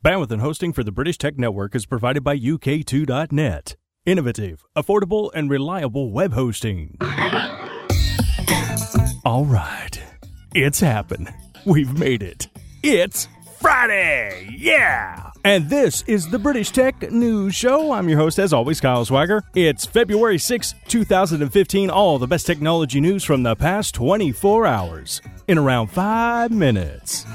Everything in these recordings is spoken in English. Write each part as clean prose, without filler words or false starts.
Bandwidth and hosting for the British Tech Network is provided by UK2.net. Innovative, affordable, and reliable web hosting. All right, it's happened. We've made it. It's Friday! Yeah! And this is the British Tech News Show. I'm your host, as always, Kyle Swagger. It's February 6, 2015. All the best technology news from the past 24 hours in around 5 minutes.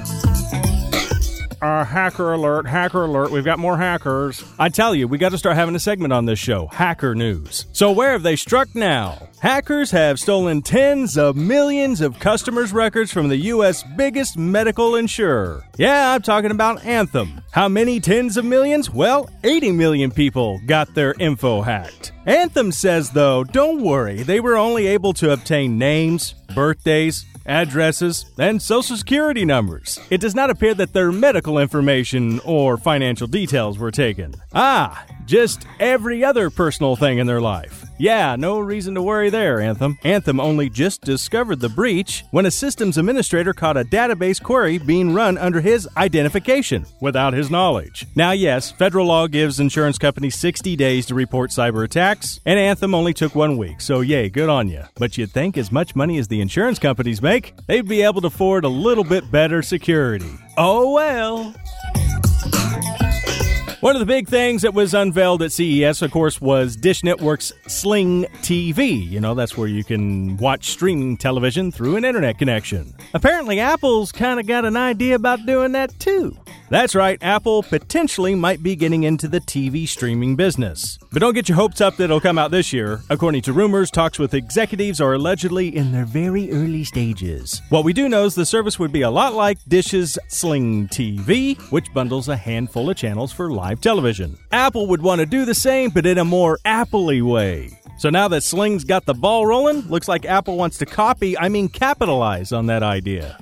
Hacker alert. We've got more hackers. I tell you, we got to start having a segment on this show, Hacker News. So where have they struck now? Hackers have stolen tens of millions of customers' records from the U.S. biggest medical insurer. Yeah, I'm talking about Anthem. How many tens of millions? Well, 80 million people got their info hacked. Anthem says, though, don't worry, they were only able to obtain names, birthdays, addresses, and social security numbers. It does not appear that their medical information or financial details were taken. Just every other personal thing in their life. Yeah, no reason to worry there, Anthem. Anthem only just discovered the breach when a systems administrator caught a database query being run under his identification without his knowledge. Now, yes, federal law gives insurance companies 60 days to report cyber attacks, and Anthem only took 1 week, so yay, good on you. But you'd think as much money as the insurance companies make, they'd be able to afford a little bit better security. Oh well. One of the big things that was unveiled at CES, of course, was Dish Network's Sling TV. You know, that's where you can watch streaming television through an internet connection. Apparently, Apple's kind of got an idea about doing that, too. That's right, Apple potentially might be getting into the TV streaming business. But don't get your hopes up that it'll come out this year. According to rumors, talks with executives are allegedly in their very early stages. What we do know is the service would be a lot like Dish's Sling TV, which bundles a handful of channels for live television. Apple would want to do the same, but in a more Apple-y way. So now that Sling's got the ball rolling, looks like Apple wants to capitalize on that idea.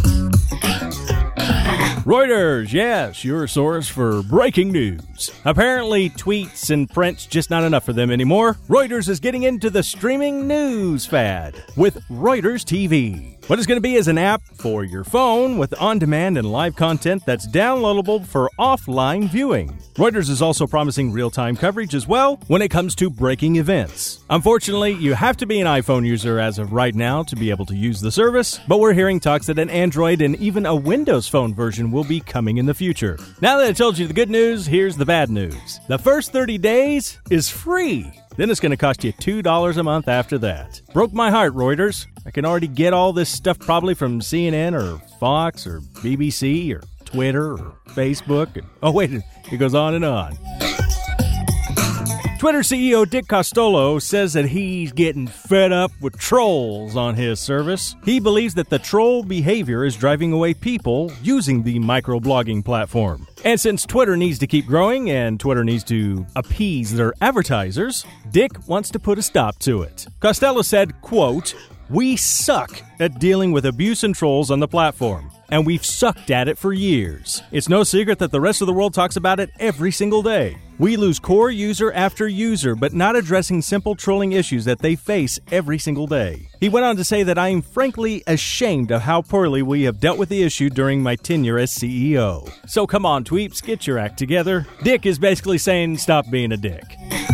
Reuters, yes, your source for breaking news. Apparently, tweets and print's just not enough for them anymore. Reuters is getting into the streaming news fad with Reuters TV. What it's going to be is an app for your phone with on-demand and live content that's downloadable for offline viewing. Reuters is also promising real-time coverage as well when it comes to breaking events. Unfortunately, you have to be an iPhone user as of right now to be able to use the service, but we're hearing talks that an Android and even a Windows Phone version will be coming in the future. Now that I told you the good news, here's the bad news. The first 30 days is free. Then it's going to cost you $2 a month after that. Broke my heart, Reuters. I can already get all this stuff probably from CNN or Fox or BBC or Twitter or Facebook. It goes on and on. Twitter CEO Dick Costolo says that he's getting fed up with trolls on his service. He believes that the troll behavior is driving away people using the microblogging platform. And since Twitter needs to keep growing and Twitter needs to appease their advertisers, Dick wants to put a stop to it. Costello said, quote, "We suck at dealing with abuse and trolls on the platform. And we've sucked at it for years. It's no secret that the rest of the world talks about it every single day. We lose core user after user, but not addressing simple trolling issues that they face every single day." He went on to say that I am frankly ashamed of how poorly we have dealt with the issue during my tenure as CEO. So come on, tweeps, get your act together. Dick is basically saying stop being a dick.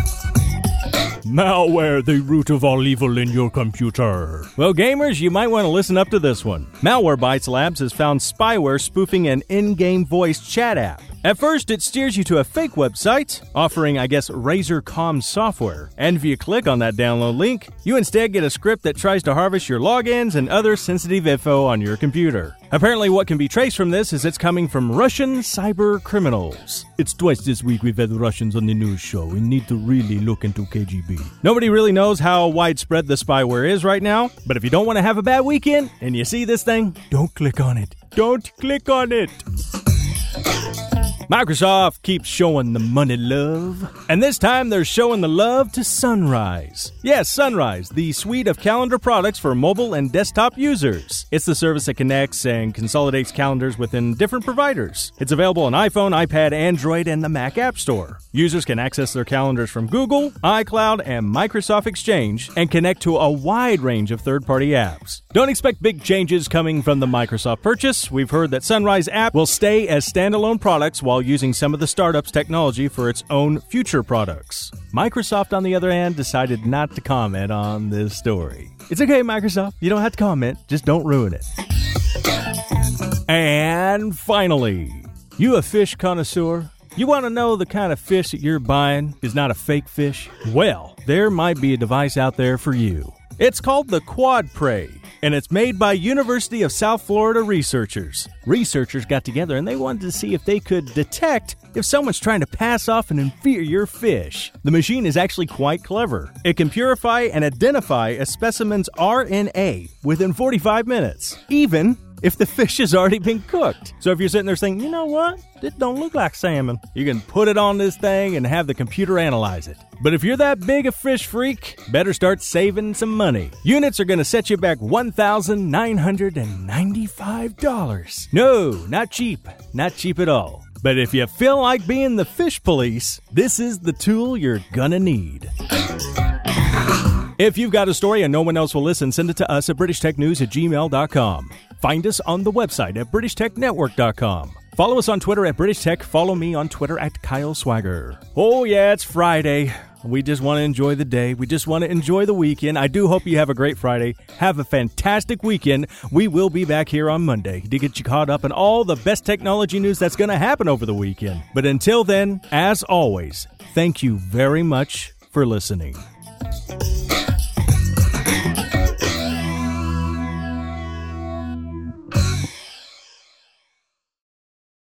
Malware, the root of all evil in your computer. Well, gamers, you might want to listen up to this one. Malwarebytes Labs has found spyware spoofing an in-game voice chat app. At first, it steers you to a fake website, offering, Razer Comms software. And if you click on that download link, you instead get a script that tries to harvest your logins and other sensitive info on your computer. Apparently, what can be traced from this is it's coming from Russian cyber criminals. It's twice this week we've had Russians on the news show. We need to really look into KGB. Nobody really knows how widespread the spyware is right now, but if you don't want to have a bad weekend and you see this thing, don't click on it. Don't click on it. Microsoft keeps showing the money love, and this time they're showing the love to Sunrise. Yes, Sunrise, the suite of calendar products for mobile and desktop users. It's the service that connects and consolidates calendars within different providers. It's available on iPhone, iPad, Android, and the Mac App Store. Users can access their calendars from Google, iCloud, and Microsoft Exchange and connect to a wide range of third-party apps. Don't expect big changes coming from the Microsoft purchase. We've heard that Sunrise app will stay as standalone products while while using some of the startup's technology for its own future products. Microsoft, on the other hand, decided not to comment on this story. It's okay, Microsoft. You don't have to comment. Just don't ruin it. And finally, you a fish connoisseur? You want to know the kind of fish that you're buying is not a fake fish? Well, there might be a device out there for you. It's called the Quad Prey, and it's made by University of South Florida researchers. Researchers got together and they wanted to see if they could detect if someone's trying to pass off an inferior fish. The machine is actually quite clever. It can purify and identify a specimen's RNA within 45 minutes, even if the fish has already been cooked. So if you're sitting there saying, you know what, it don't look like salmon, you can put it on this thing and have the computer analyze it. But if you're that big a fish freak, better start saving some money. Units are going to set you back $1,995. No, not cheap. Not cheap at all. But if you feel like being the fish police, this is the tool you're gonna need. If you've got a story and no one else will listen, send it to us at BritishTechNews@gmail.com. Find us on the website at BritishTechNetwork.com. Follow us on Twitter at British Tech. Follow me on Twitter at Kyle Swagger. Oh yeah, it's Friday. We just want to enjoy the day. We just want to enjoy the weekend. I do hope you have a great Friday. Have a fantastic weekend. We will be back here on Monday to get you caught up on all the best technology news that's going to happen over the weekend. But until then, as always, thank you very much for listening.